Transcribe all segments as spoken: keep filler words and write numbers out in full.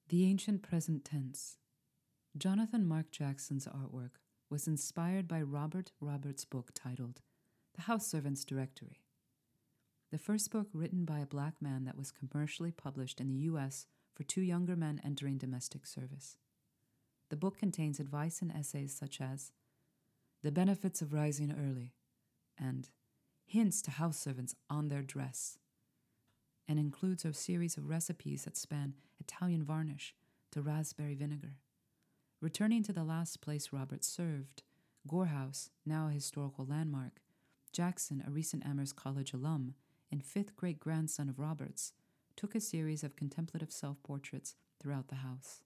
The Ancient Present Tense. Jonathan Mark Jackson's artwork was inspired by Robert Roberts' book titled The House Servant's Directory, the first book written by a black man that was commercially published in the U S for two younger men entering domestic service. The book contains advice and essays such as The Benefits of Rising Early and Hints to House Servants on Their Dress, and includes a series of recipes that span Italian varnish to raspberry vinegar. Returning to the last place Roberts served, Gore House, now a historical landmark, Jackson, a recent Amherst College alum and fifth great-grandson of Roberts, took a series of contemplative self-portraits throughout the house.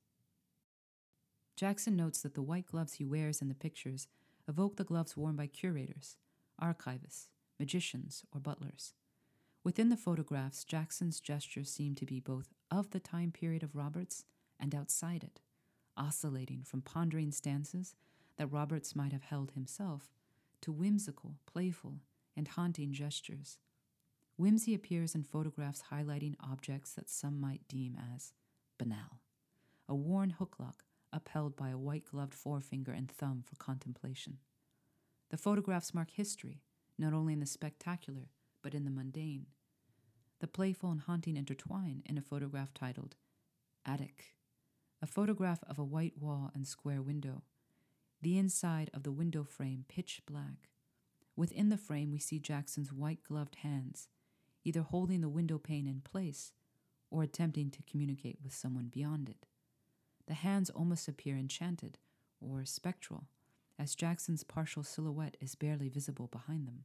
Jackson notes that the white gloves he wears in the pictures evoke the gloves worn by curators, archivists, magicians, or butlers. Within the photographs, Jackson's gestures seem to be both of the time period of Roberts and outside it, oscillating from pondering stances that Roberts might have held himself to whimsical, playful, and haunting gestures. Whimsy appears in photographs highlighting objects that some might deem as banal, a worn hooklock upheld by a white-gloved forefinger and thumb for contemplation. The photographs mark history, not only in the spectacular, but in the mundane. The playful and haunting intertwine in a photograph titled Attic, a photograph of a white wall and square window, the inside of the window frame pitch black. Within the frame we see Jackson's white-gloved hands, either holding the window pane in place or attempting to communicate with someone beyond it. The hands almost appear enchanted or spectral, as Jackson's partial silhouette is barely visible behind them.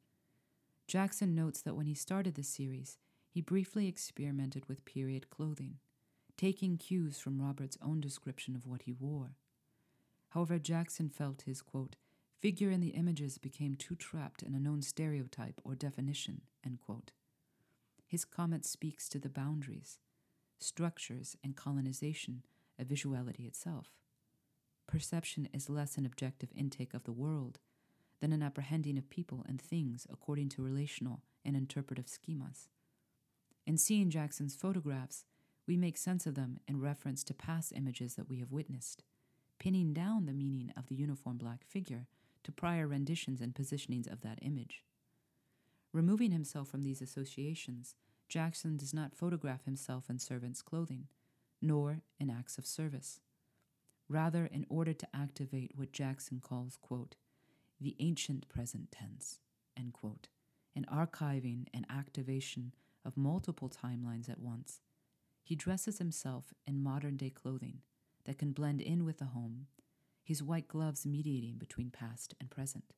Jackson notes that when he started this series, he briefly experimented with period clothing, taking cues from Roberts' own description of what he wore. However, Jackson felt his, quote, figure in the images became too trapped in a known stereotype or definition, end quote. His comment speaks to the boundaries, structures, and colonization of visuality itself. Perception is less an objective intake of the world than an apprehending of people and things according to relational and interpretive schemas. In seeing Jackson's photographs, we make sense of them in reference to past images that we have witnessed, pinning down the meaning of the uniform black figure to prior renditions and positionings of that image. Removing himself from these associations, Jackson does not photograph himself in servant's clothing, nor in acts of service. Rather, in order to activate what Jackson calls, quote, the ancient present tense, end quote, an archiving and activation of multiple timelines at once, he dresses himself in modern-day clothing that can blend in with the home, his white gloves mediating between past and present.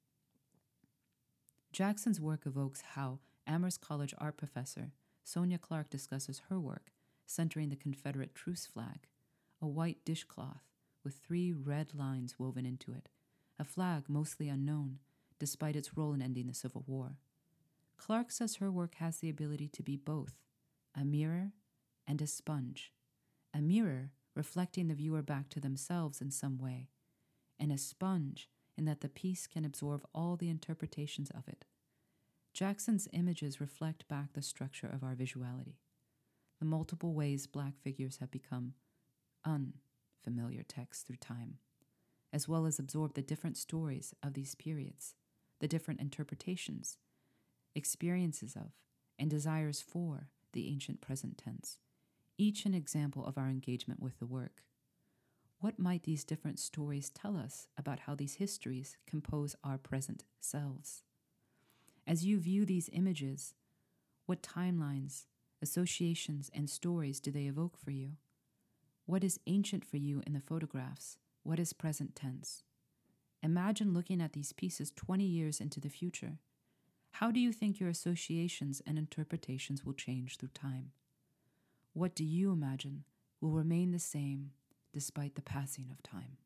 Jackson's work evokes how Amherst College art professor Sonia Clark discusses her work, centering the Confederate truce flag, a white dishcloth with three red lines woven into it, a flag mostly unknown, despite its role in ending the Civil War. Clark says her work has the ability to be both a mirror and a sponge, a mirror reflecting the viewer back to themselves in some way, and a sponge in that the piece can absorb all the interpretations of it. Jackson's images reflect back the structure of our visuality, the multiple ways black figures have become unfamiliar text through time, as well as absorb the different stories of these periods, the different interpretations, experiences of, and desires for the ancient present tense, each an example of our engagement with the work. What might these different stories tell us about how these histories compose our present selves? As you view these images, what timelines, associations, and stories do they evoke for you? What is ancient for you in the photographs? What is present tense? Imagine looking at these pieces twenty years into the future. How do you think your associations and interpretations will change through time? What do you imagine will remain the same despite the passing of time?